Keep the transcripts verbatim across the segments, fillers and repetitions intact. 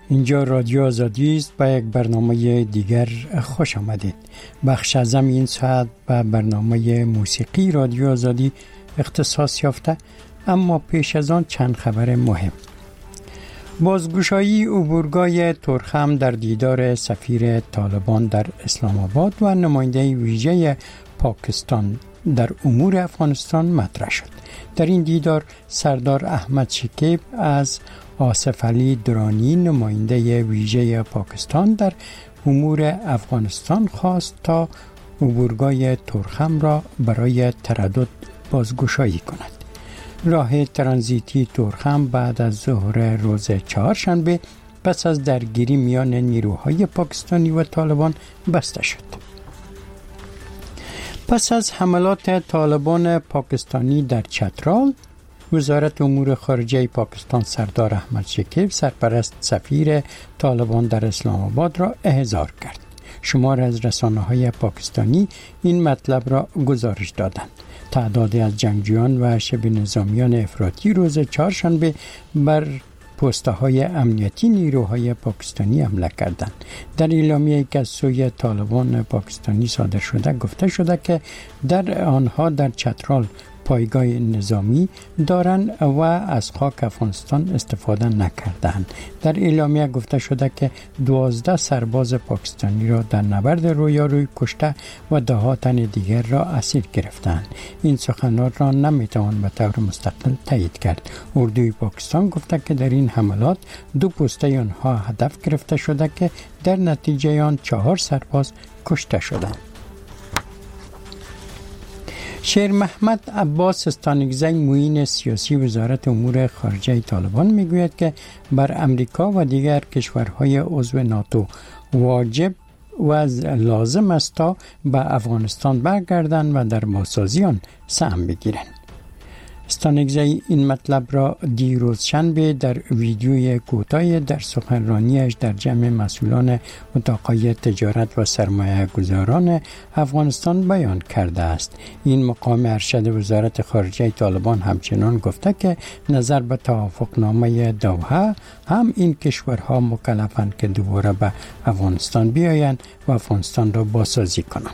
اینجا رادیو آزادی است. با یک برنامه دیگر خوش آمدید. بخش اعظم این ساعت به برنامه موسیقی رادیو آزادی اختصاص یافته، اما پیش از آن چند خبر مهم. بازگشایی عبورگاه ترخم در دیدار سفیر طالبان در اسلام آباد و نماینده ویژه پاکستان در امور افغانستان مطرح شد. در این دیدار سردار احمد شکیب از آصف علی درانی نماینده ویژه پاکستان در امور افغانستان خواست تا عبورگاه ترخم را برای تردد بازگشایی کند. راه ترانزیتی ترخم بعد از ظهر روز چهارشنبه پس از درگیری میان نیروهای پاکستانی و طالبان بسته شد. پس از حملات طالبان پاکستانی در چترال، وزارت امور خارجه پاکستان سردار احمد شکیب سرپرست سفیر طالبان در اسلام آباد را احضار کرد. شمار از رسانه‌های پاکستانی این مطلب را گزارش دادند. تعدادی از جنگجویان و شبه نظامیان افراطی روز چهارشنبه بر پست‌های امنیتی نیروهای پاکستانی حمله کردند. در اعلامیه‌ای که از سوی طالبان پاکستانی صادر شده گفته شده که در آنها در چترال پایگاه نظامی دارند و از خاک افغانستان استفاده نکردند. در اعلامیه گفته شده که دوازده سرباز پاکستانی را در نبرد رویارویی کشته و ده تن دیگر را اسیر گرفتند. این سخنان را نمیتوان به طور مستقل تایید کرد. اردوی پاکستان گفته که در این حملات دو پسته آنها هدف گرفته شده که در نتیجه آن چهار سرباز کشته شدند. شیر محمد عباس استانکزی معین سیاسی وزارت امور خارجه طالبان میگوید که بر امریکا و دیگر کشورهای عضو ناتو واجب و لازم است تا به افغانستان برگردند و در بازسازی آن سهم بگیرند. استانکزی این مطلب را دیروز شنبه در ویدیوی کوتاه در سخنرانیش در جمع مسئولان اتاقهای تجارت و سرمایه گذاران افغانستان بیان کرده است. این مقام ارشد وزارت خارجه طالبان همچنان گفته که نظر به توافقنامه دوحه هم این کشورها مکلفند که دوباره به افغانستان بیایند و افغانستان را بازسازی کنند.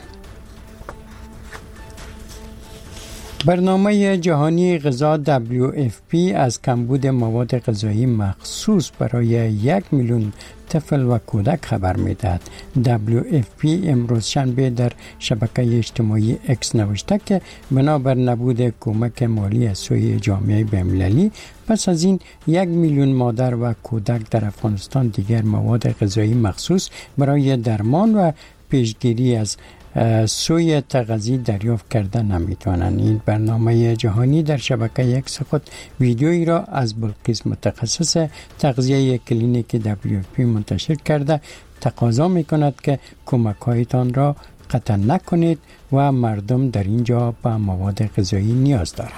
برنامه جهانی غذا دبلیو اف پی از کمبود مواد غذایی مخصوص برای یک میلیون طفل و کودک خبر می‌دهد. دبلیو اف پی امروز شنبه در شبکه اجتماعی اکس نوشته که بنابر نبود کمک مالی از سوی جامعه بین‌المللی پس از این یک میلیون مادر و کودک در افغانستان دیگر مواد غذایی مخصوص برای درمان و پیشگیری از سوی تغذیه دریافت کرده نمیتوانند. این برنامه جهانی در شبکه اکس خود ویدیویی را از بلقیس متخصص تغذیه کلینیک دبلیو اف پی منتشر کرده تقاضا میکند که کمک‌هایتان را قطع نکنید و مردم در اینجا به مواد غذایی نیاز دارند.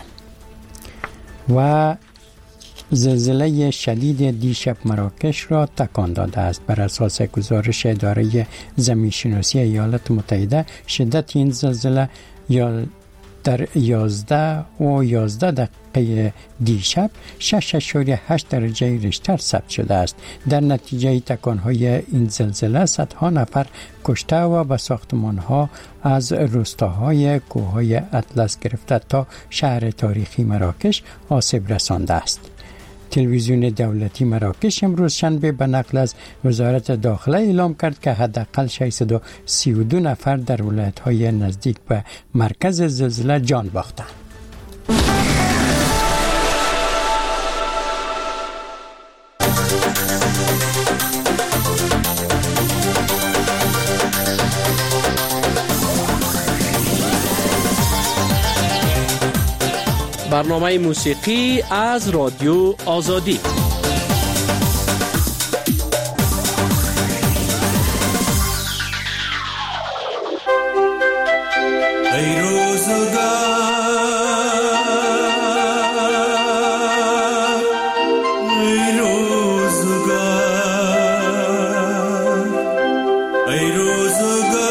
و زلزله شدید دیشب مراکش را تکان داده است. بر اساس گزارش اداره زمین‌شناسی ایالات متحده شدت این زلزله یا در یازده و یازده دقیقه دیشب شش اشاریه هشت درجه ریشتر ثبت شده است. در نتیجه تکان‌های این زلزله صدها نفر کشته و به ساختمان‌ها از روستاهای کوههای اطلس گرفته تا شهر تاریخی مراکش آسیب رسانده است. تلویزیون دولتی مراکش امروز شنبه به نقل از وزارت داخله اعلام کرد که حداقل ششصد و سی و دو نفر در ولایت‌های نزدیک به مرکز زلزله جان باختند. برنامه موسیقی از رادیو آزادی. ای روزگار ای روزگار ای روزگار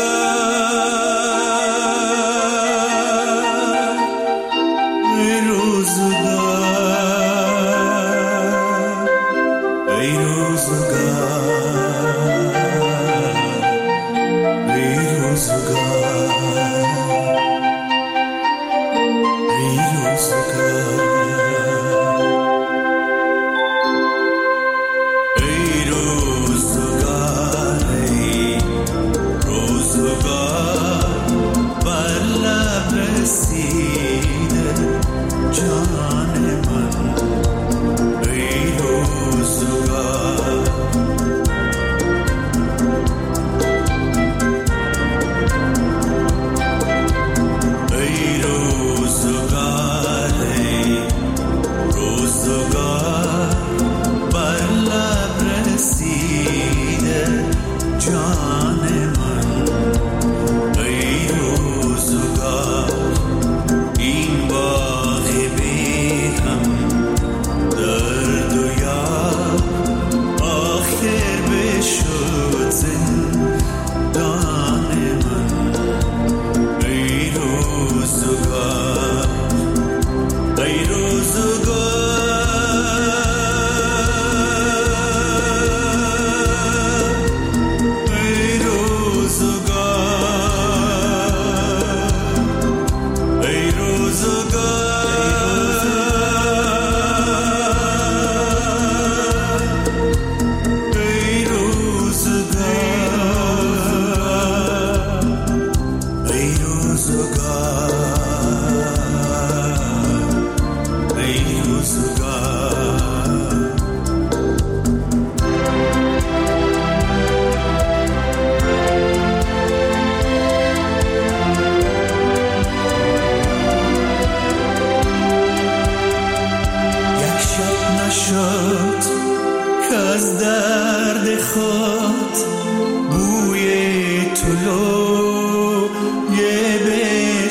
ای روزگار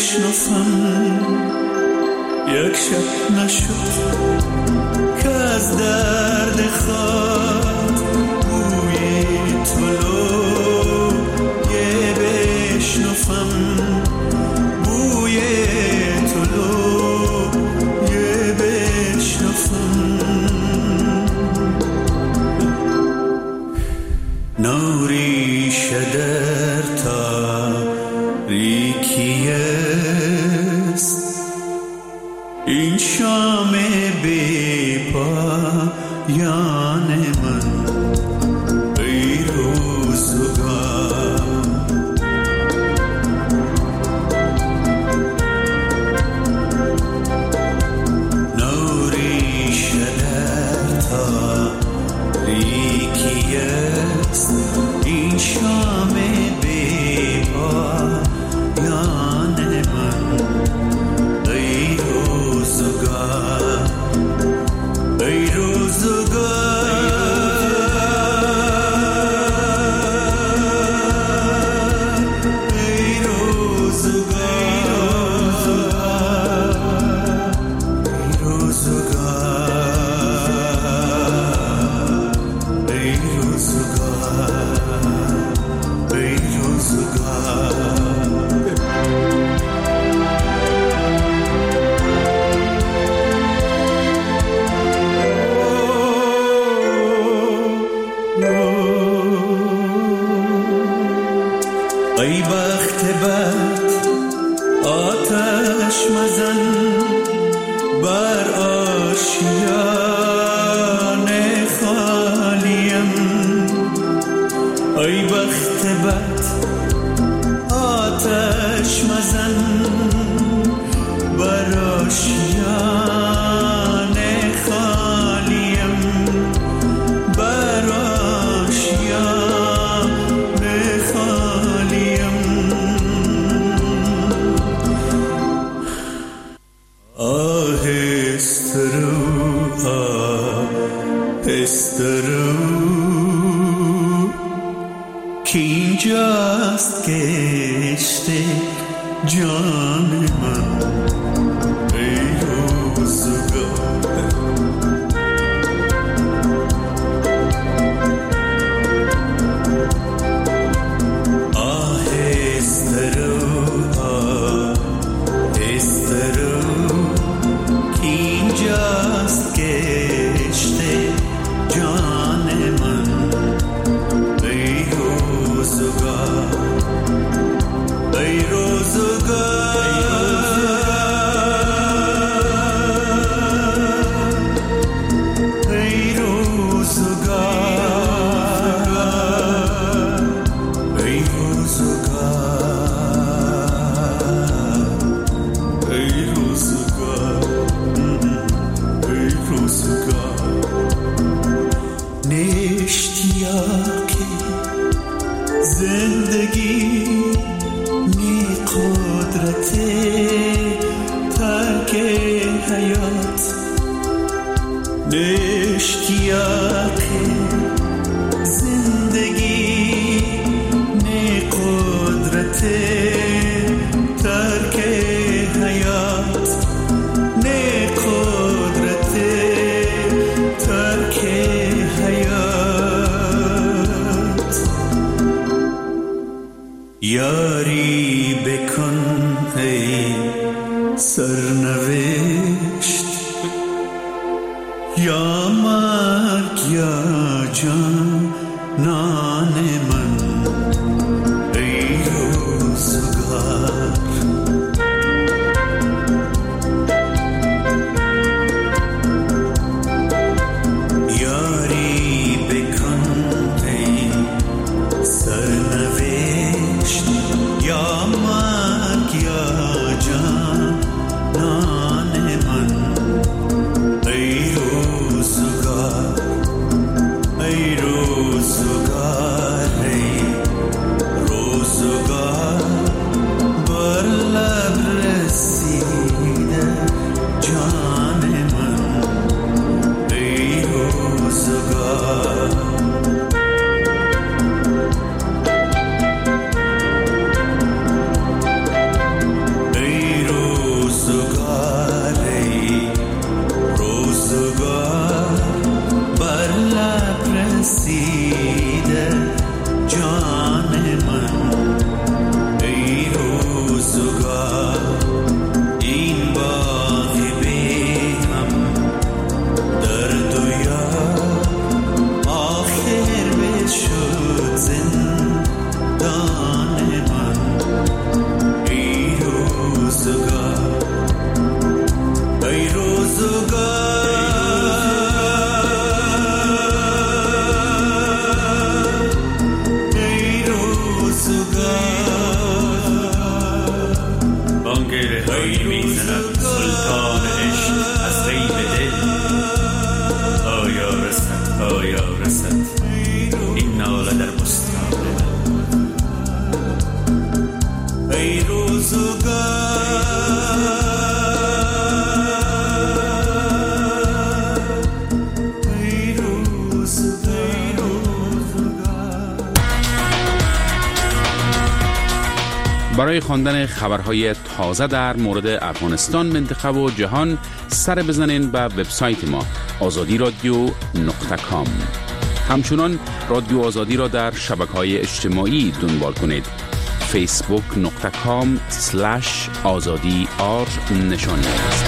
بشنفم یک شب نشد که از درد خود بوی طلوع بشنفم بوی طلوع بشنفم نوری شدر تاریکی است این شام بی پایان من ای روزگار نوری شدر تاریکی است این شام بی پایان من ای روزگار ای روزگار ای روزگار ای روزگار ای روزگار ای بخت بد آتش مزن بر آشیان خالیم ای بخت بد آتش مزن بر آشیان خالیم بر آشیان خالیم آهسته رو آهسته رو که اینجاست کشت جان من ای روزگار آهسته رو آهسته رو که اینجاست کشت جان من ای روزگار ای روزگار ای روزگار ای روزگار ای روزگار ای روزگار نشتیاقی زندگی نی قدرت ترک حیات نشتیاقی زندگی نی قدرت ترک حیات نی قدرت ترک حیات یاری بکن ای سرنوشت یا مرگ یا چهره هایی میزند سلطان عشق از غیب دل. آیا رسد آیا رسد این ناله در بستان من. ای روزگار برای خواندن خبرهای تازه در مورد افغانستان، منطقه و جهان سر بزنین به وبسایت ما آزادی رادیو نقطه کام. همچنان رادیو آزادی را در شبکه‌های اجتماعی دنبال کنید. فیسبوک نقطه کام سلش آزادی آر نشانی است.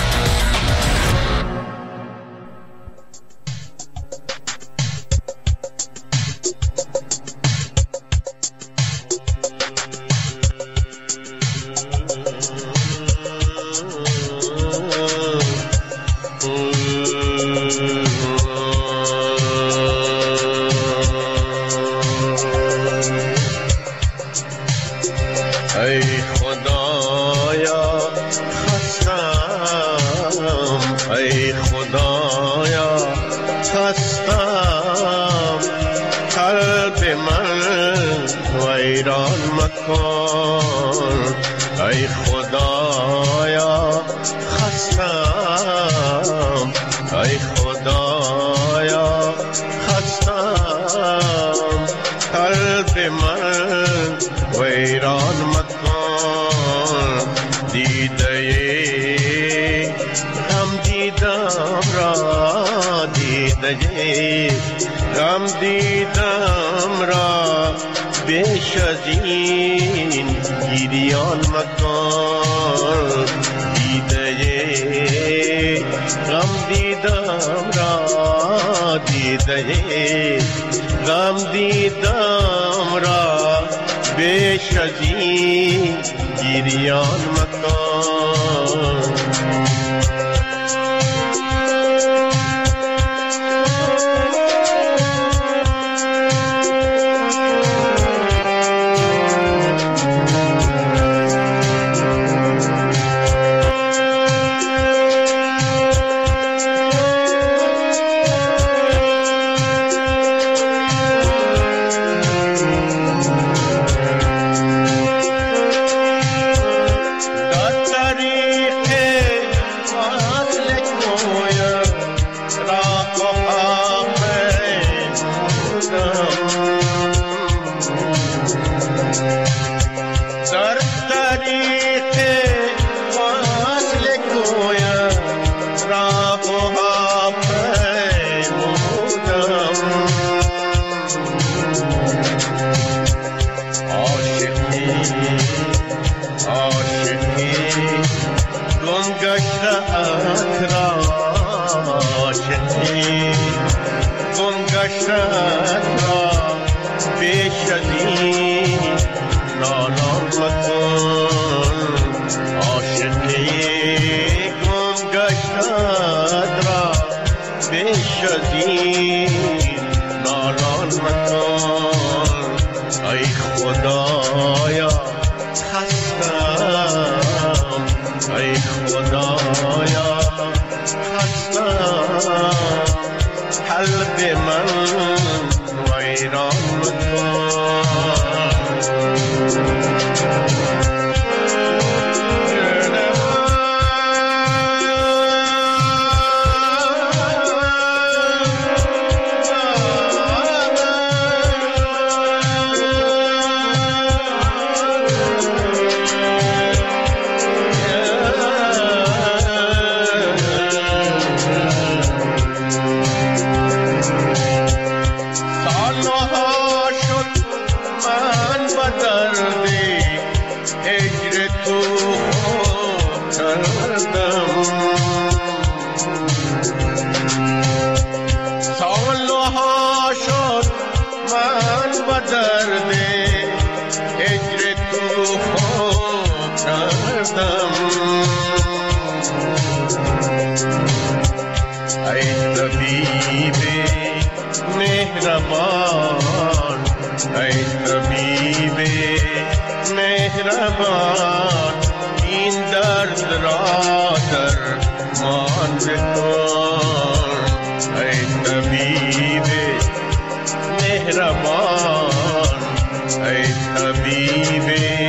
ای خدایا خستم، ای خدایا خستم، قلب من ویران مکن. دیده غم دیدم را، دیده غم دیدم را، بیش از این گریان مکن. دیده غم دیدم را، دیده غم دیدم را، بیش از این گریان مکن. این درد را درمان بکن ای طبیب مهربان ای طبیب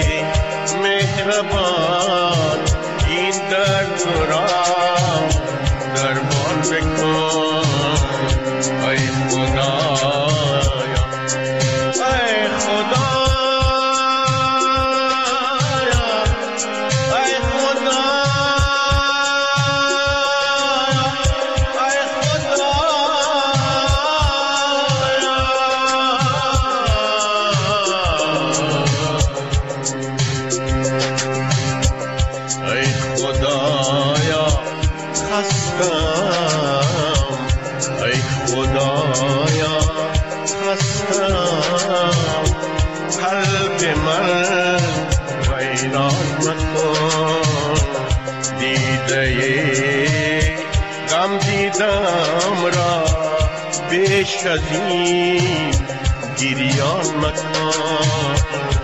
مهربان این درد را درمان بکن ای خدایا ای خدایا ای خدایا ای خدایا ای خدایا خستم ای خدایا خستم قلب من ویران مکن دیده غم دیدم را بیش از این گریان مکن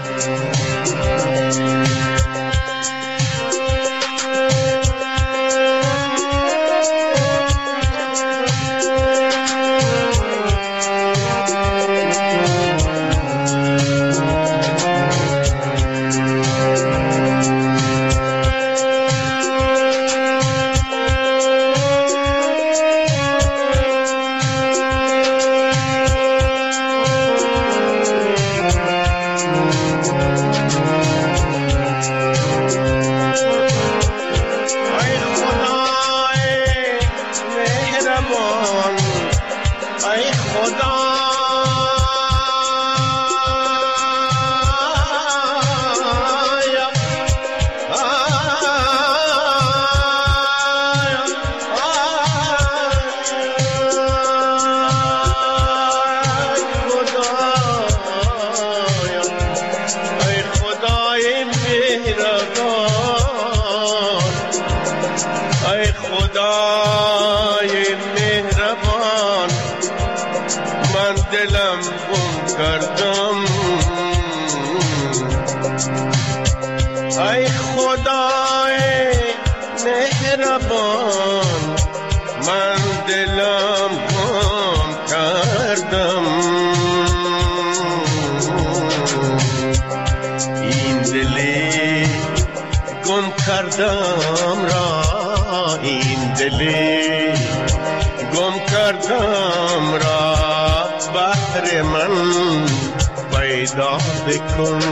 کردم را این دلی گم کردم را بهر من پیدا بکن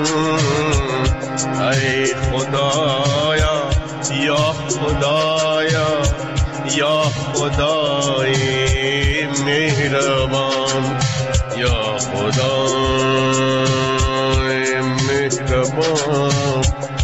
ای خدایا یا خدایا یا خدای مهربان یا خدای مهربان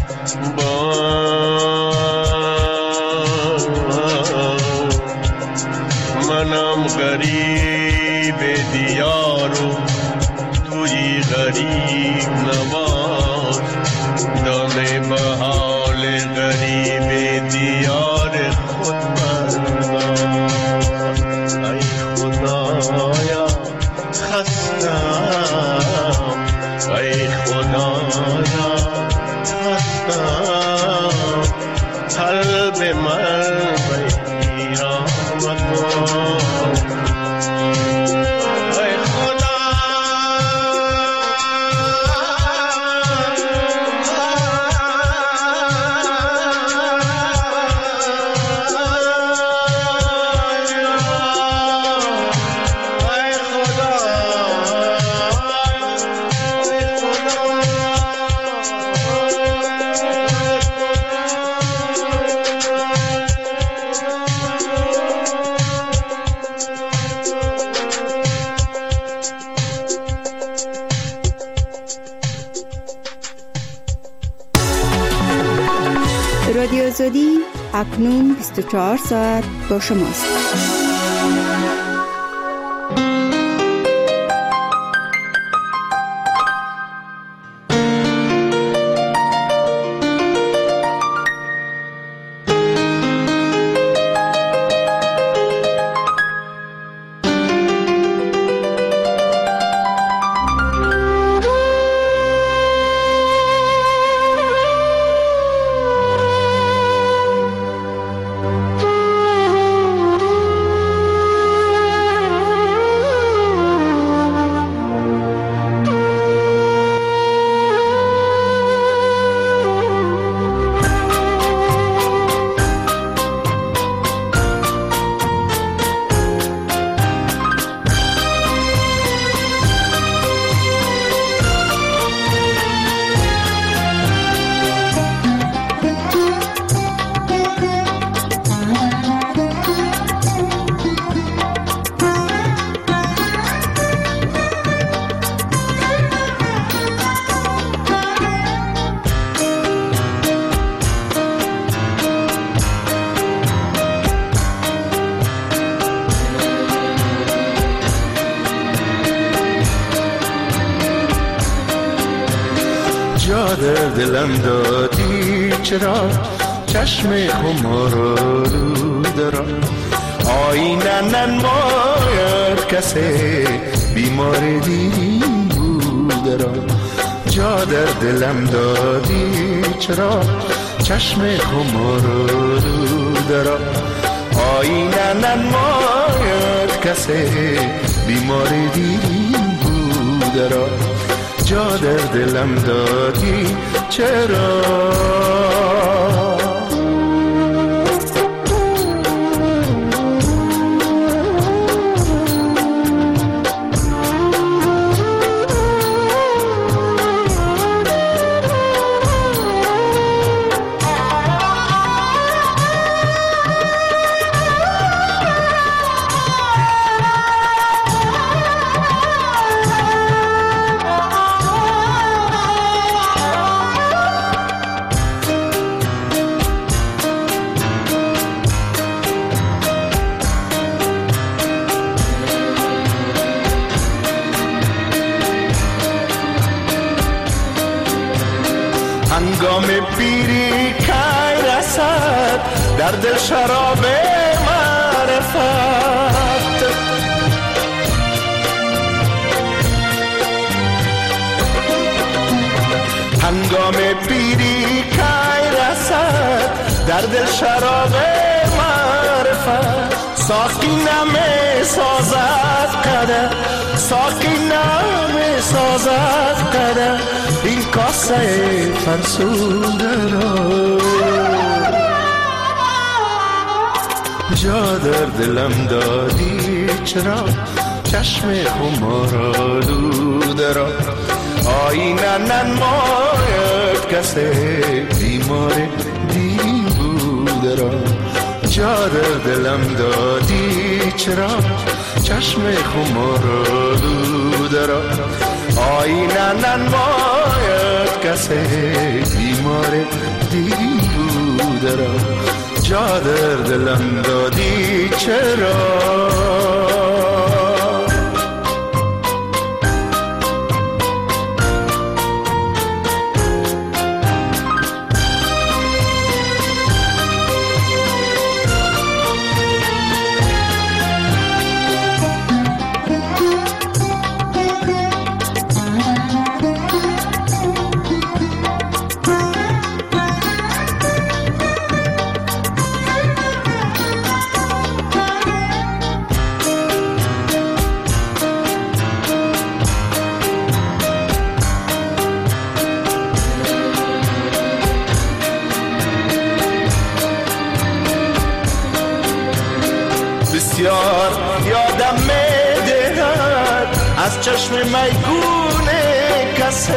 منم غریب دیارو توی غریب نواز دم به حال غریب دیار خود بردار ای خدایا خستم ای خدایا خستم قلب من ویران مکن رادیو آزادی اکنون بیست و چهار ساعت با شماست. جا در دلم دادی چرا چشم خمارالود را آینه ننماید کسی بیمار دین بود را جا در دلم دادی چرا چشم خمارالود را آینه ننماید کسی بیمار دین بود را جا در دلم دادی چرا هنگام پیری کی رسد در دل شراب معرفت هنگام پیری کی رسد در دل شراب معرفت ساقی نمی سازد قدر ساقی نمی سازد قدر این کاسه فرسوده را جا در دلم دادی چرا چشم خمارالود را آینه ننماید کسی بیمار دین بود را جا در دلم دادی چرا چشم خمارالود را آینه ننماید کسی بیمار دین بود را جا در دلم دادی چرا بسیار یادم می‌دهد از چشم میگون کسی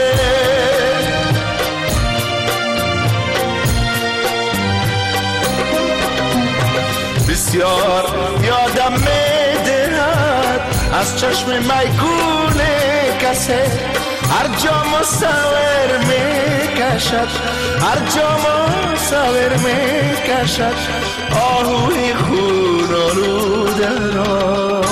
بسیار یادم می‌دهد از چشم میگون کسی هر جا مصور میکشد هر جا مصور میکشد آهوی خون آلوده را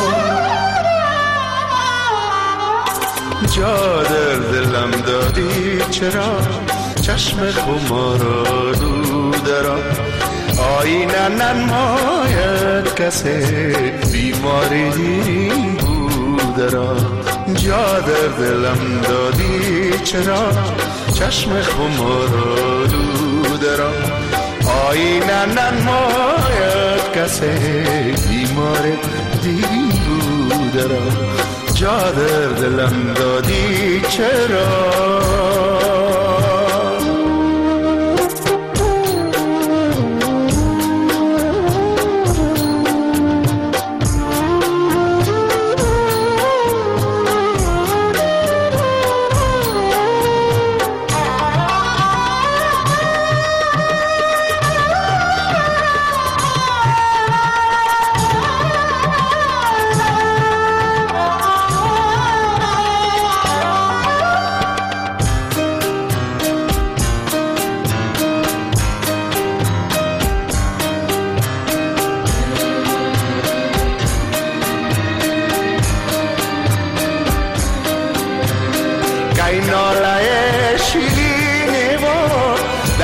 جا در دلم دادی چرا چشم خمار آلوده را آینه ننماید کسی بیماری دین بوده را جا در دلم دادی چرا چشم خمار آلوده را آینه ننماید کسی بیمار دین بوده را جا در دلم دادی چرا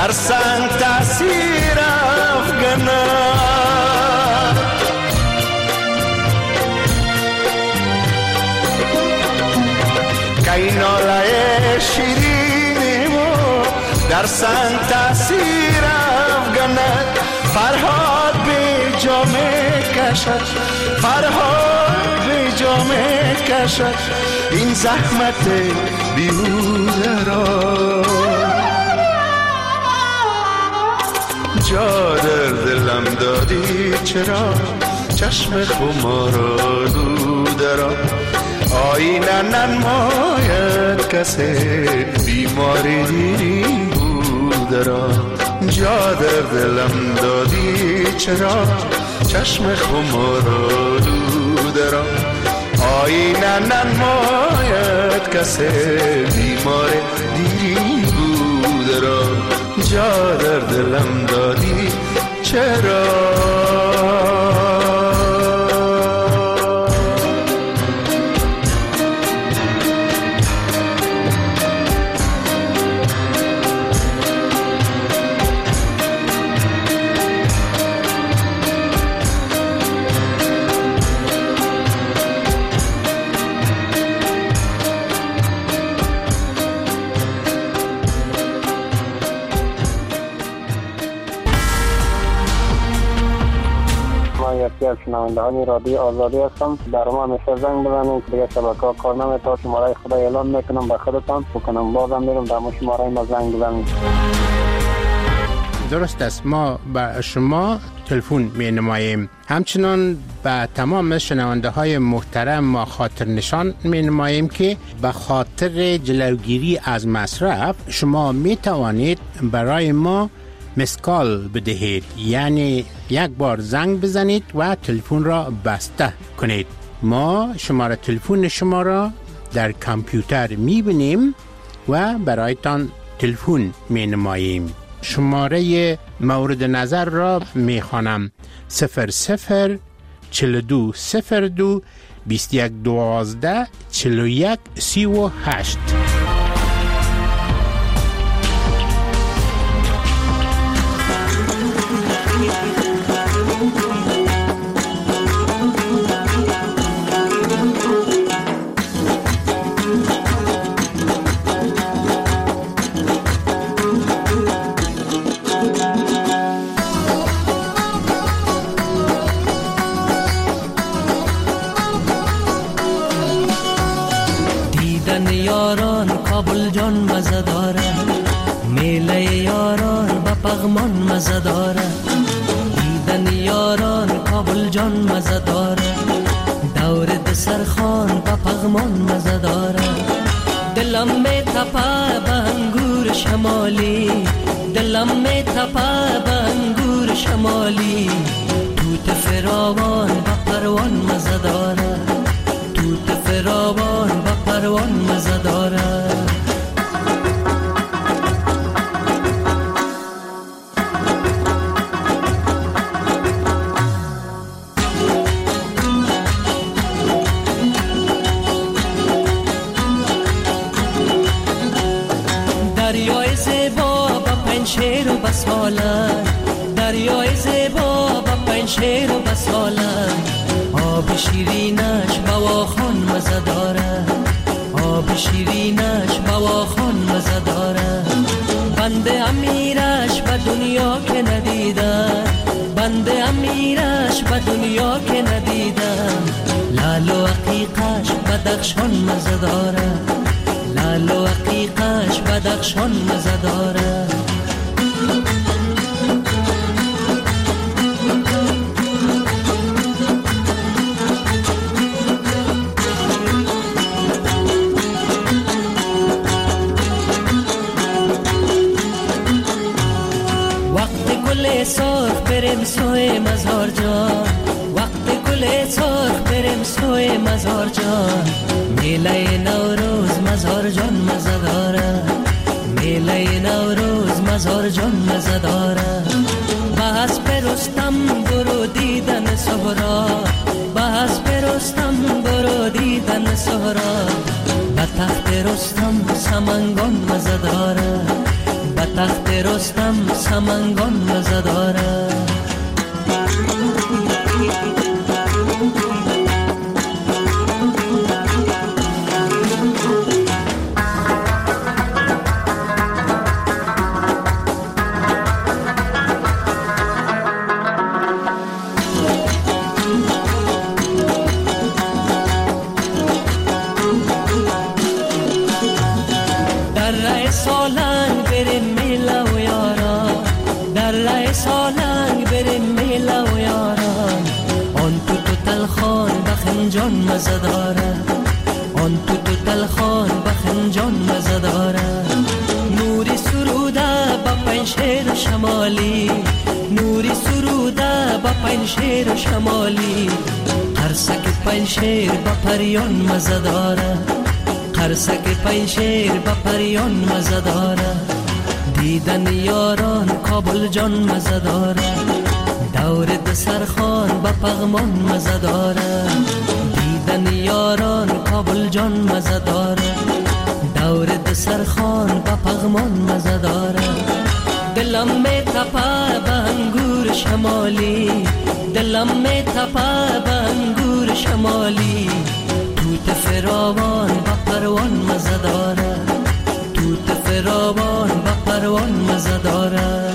در سنگ تأثیر افغانم. که این ناله شیرینی و در سنگ تأثیر افغانم. فرهاد بی جامه کشد، فرهاد بی جامه کشد این زحمت بیهوده را. جا در دلم دادی چرا چشم خمار آلوده را. آینه ننماید کسی بیماری دیرین بوده را. جا در دلم دادی چرا چشم خمار آلوده را. آینه ننماید کسی بیمار دیری بوده را. جا در دلم دادی چرا. از شنوندگان رادیو آزادی هستم. در ما همیشه زنگ بزنید دیگه شبکه‌ها کار نمی‌کنه. شماره خدا اعلام میکنم به خودتان بکنم بازم میرم در شماره ما زنگ بزنید. درست است، ما به شما تلفن می نماییم. همچنان به تمام شنونده های محترم ما خاطر نشان می نماییم که به خاطر جلوگیری از مصرف شما می توانید برای ما مسکال بدهید، یعنی یک بار زنگ بزنید و تلفن را بسته کنید. ما شماره تلفن شما را در کامپیوتر می بینیم و برایتان تلفن می نماییم. شماره مورد نظر را می خوانم: صفر صفر چل دو صفر دو بیست یک دوازده چل و یک سی و هشت. کابل جان مزه داره، میله یاران با پغمان مزه داره. دیدن یاران کابل جان مزه داره، دور دسرخان با پغمان مزه داره. دلم می تپه به انگور شمالی، دلم می تپه به انگور شمالی. توت فراوان با پروان مزه داره، توت فراوان با پروان مزه داره. دریای زیبا با پنشیر و بسالن، دریای زیبا با پنشیر و بسالن. آب شیرینش بواخان مزه داره، آب شیرینش بواخان مزه داره. بنده امیرش به دنیا که ندیدم، بنده امیرش به دنیا که ندیدم. لال و عقیقش بدخشان مزه داره، لال و عقیقش بدخشان مزه داره. سرخ بریم سوی مزار جان، وقت گل سرخ بریم سوی مزار جان. میله نوروز مزار جان مزه داره، میله نوروز مزار جان مزه داره. بحث پرستم برو دیدن سهرا، بحث پرستم برو دیدن سهرا. به تخت رستم سمنگان مزه داره، به تخت رستم سمنگان مزه داره. جان مزه داره، آن تو تو تلخان بخن جان مزه داره. نوری سروده با پنشیر شمالی، نوری سروده با پنشیر شمالی. قرصک پنشیر با پریان مزه داره، قرصک پنشیر با پریان مزه داره. دیدن یاران کابل جان مزه داره، دور دسرخان با پغمان مزه داره. دیدن یاران کابل جان مزه داره، دور دسرخان با پغمان مزه داره. دلم می تپه به انگور شمالی، دلم می تپه به انگور شمالی. توت فراوان با پروان مزه داره، توت فراوان با پروان مزه داره.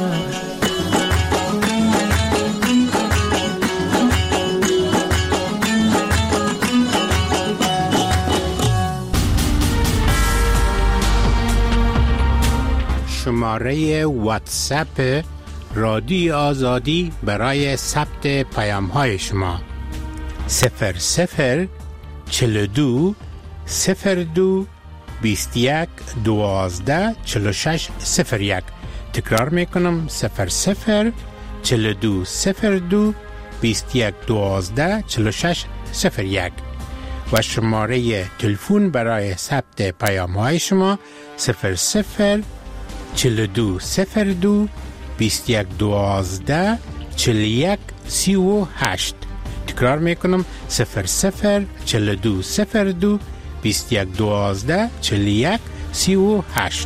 شماره واتساپ رادیو آزادی برای ثبت پیام های شما صفر صفر چل دو صفر دو بیست یک دوازده چل شش صفر یک. تکرار میکنم صفر صفر چل دو صفر دو بیست یک دوازده چل شش صفر یک. و شماره تلفن برای ثبت پیام های شما صفر صفر چل دو صفر دو بیست یک دوازده چل یک سی و هشت. تکرار میکنم صفر صفر چل دو صفر دو بیست یک دوازده چل یک سی و هشت.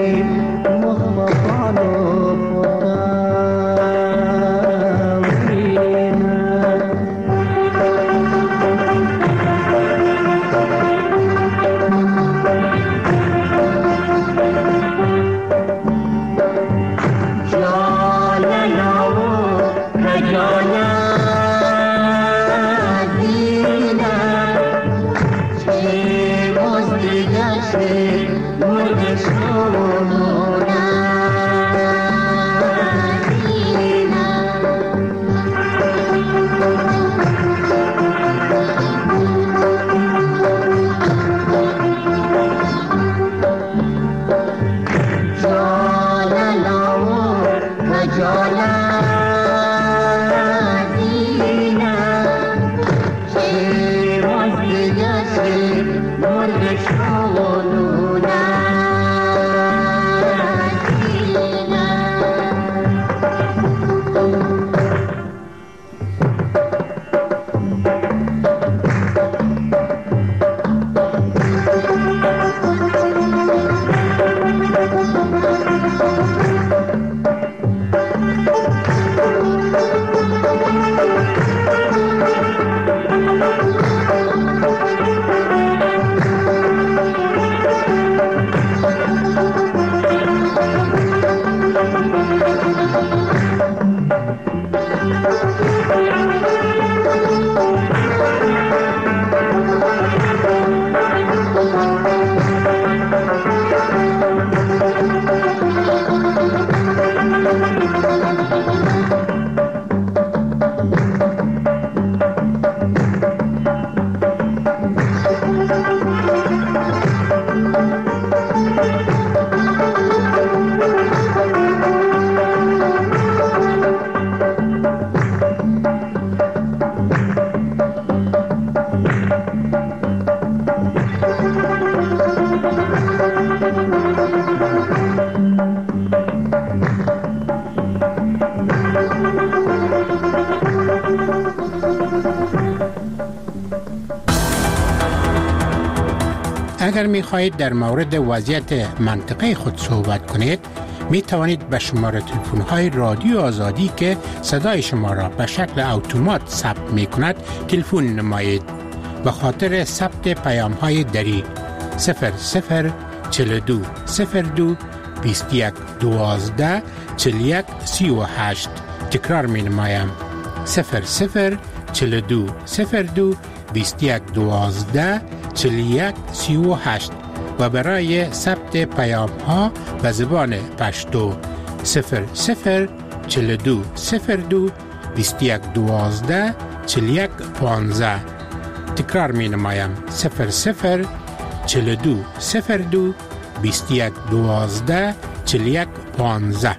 اگر می خواهید در مورد وضعیت منطقه خود صحبت کنید، می توانید به شماره تلفن های رادیو آزادی که صدای شما را به شکل اتومات ثبت می کند تلفن نمایید. به خاطر ثبت پیام های دری صفر صفر چهل و دو صفر دو بیست و یک دوازده چهل و یک سی و هشت. تکرار می نمایم صفر صفر چهل و دو صفر دو بیست و یک دوازده چهل و یک سی و هشت و برای ثبت پیام ها به زبان پشتو صفر صفر چهل و دو صفر دو بیست و یک دوازده چهل و یک پانزده. تکرار می نمایم صفر صفر چهل و دو صفر دو بیست و یک دوازده چهل و یک پانزده.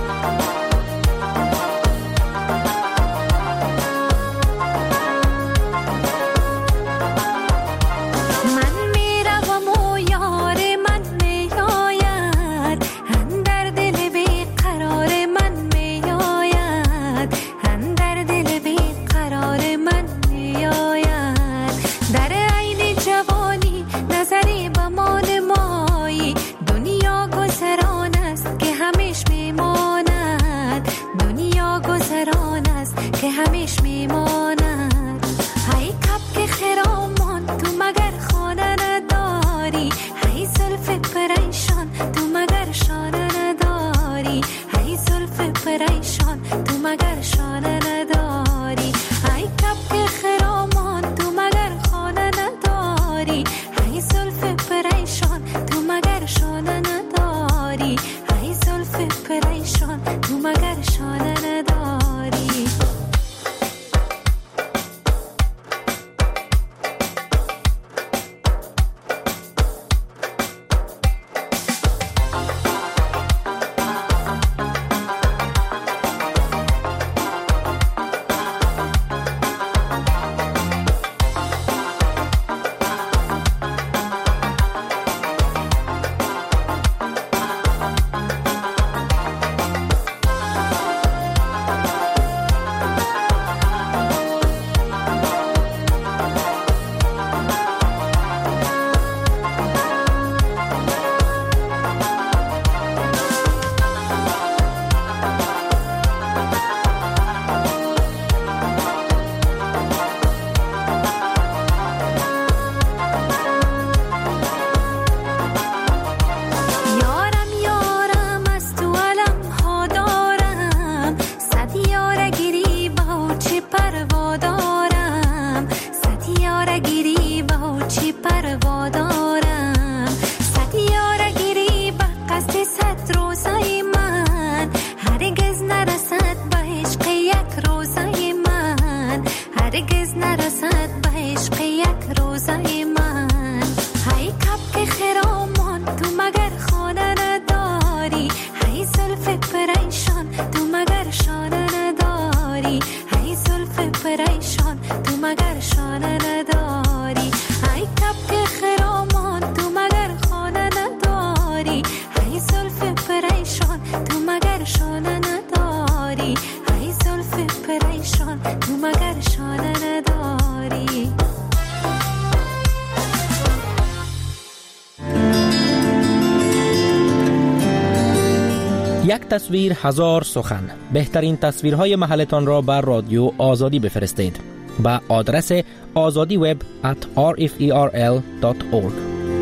یک تصویر هزار سخن. بهترین تصویرهای محلتان را بر رادیو آزادی بفرستید با آدرس آزادی وب ات آر اف ای آر ال دات اورگ.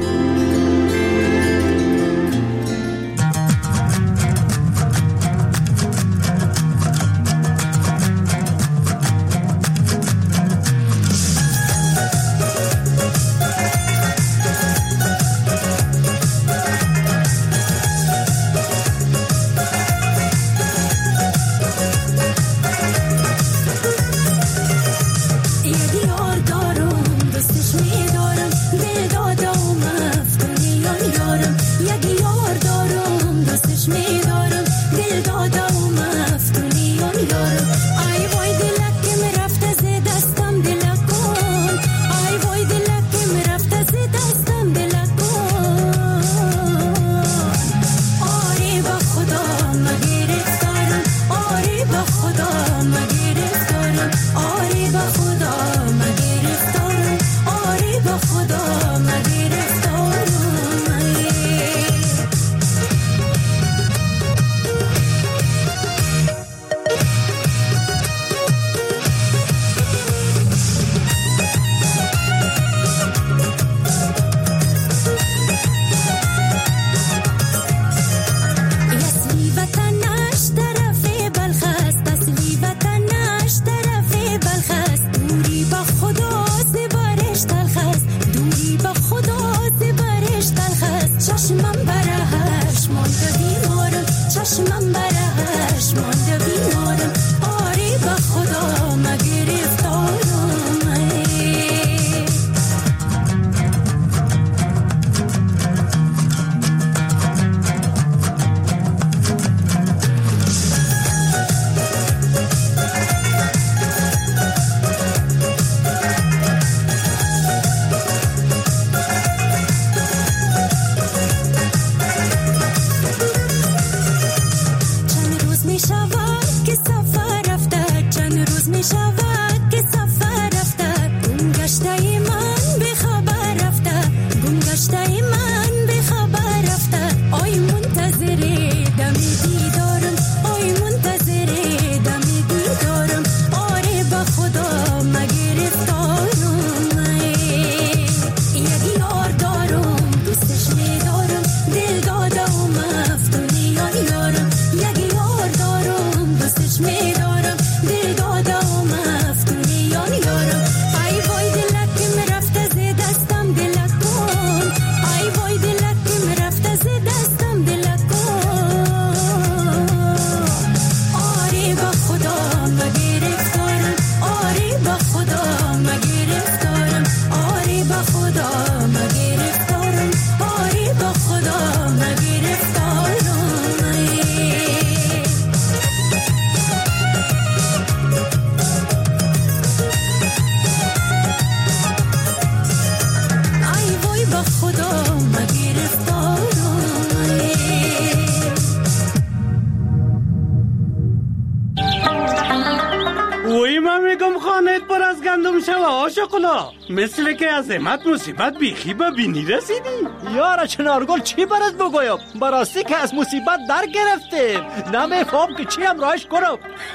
مثل که از امت مصیبت بیخی به بینی رسیدی. یارا چنارگل چی برات بگویم؟ براستی که از مصیبت در گرفتیم، نمیفهم که چی هم راش کنم.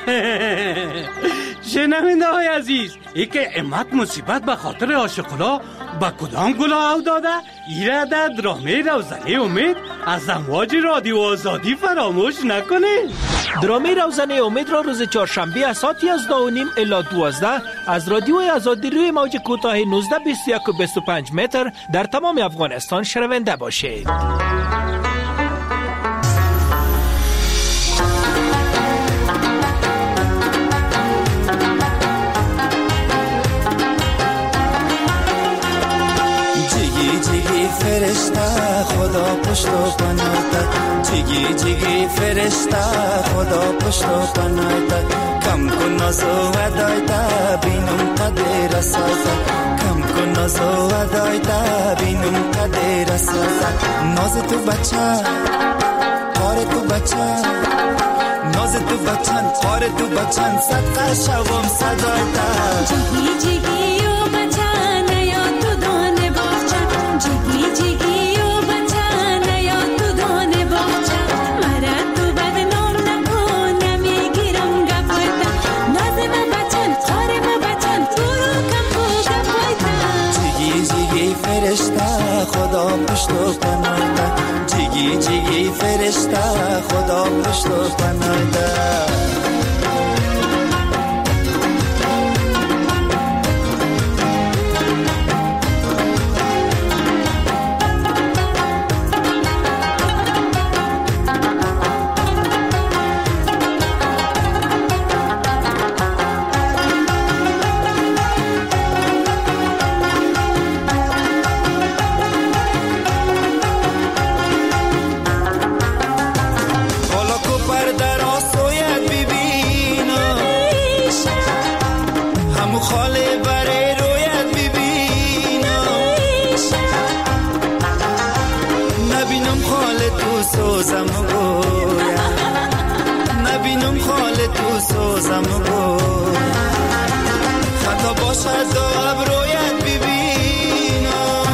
شنونده های عزیز، ای که امت مصیبت به خاطر عاشقلا با کدام گلا او داده؟ ایره در درامه روزنه امید از امواج رادیو آزادی فراموش نکنه. درامه روزنه امید را روز چهارشنبه از ساعت یازده و نیم الی دوازده از رادیو آزادی روی موج کوتاه نوزده بیست و یک و بیست و پنج متر در تمام افغانستان شنونده باشید. فرشته خدا پشت و پناهت، جیگی جیگی فرشته خدا پشت و پناهت، کم کن ناز و ودایت بینم قدر سازت، کم کن ناز و ودایت بینم قدر سازت، ناز تو بچه کار تو بچه، ناز تو بچن کار تو بچن صدقه شوم صدایت، جیگی جیگی و بچه نیا تو دانه باغچه، جیگی جیگی و بچه نیا تو دانه باغچه، مرد تو بد فرشته خدا پشت و پناه ده. سوزم گویا نبینم خال تو سوزم گویا خطا باشد دو ابرویت ببینم.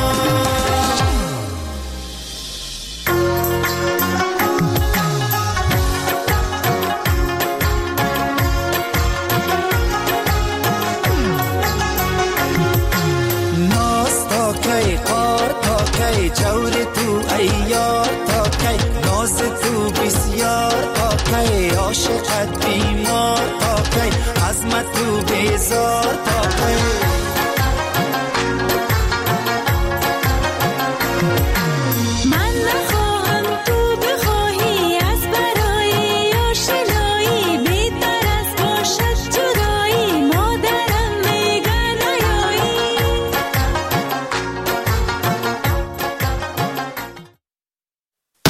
ناز تا کی قار تا کی جور تو ایار تا کی ناز تو بسیار تا کی عاشقت بیمار تا کی عظمت تو بیزار تا کی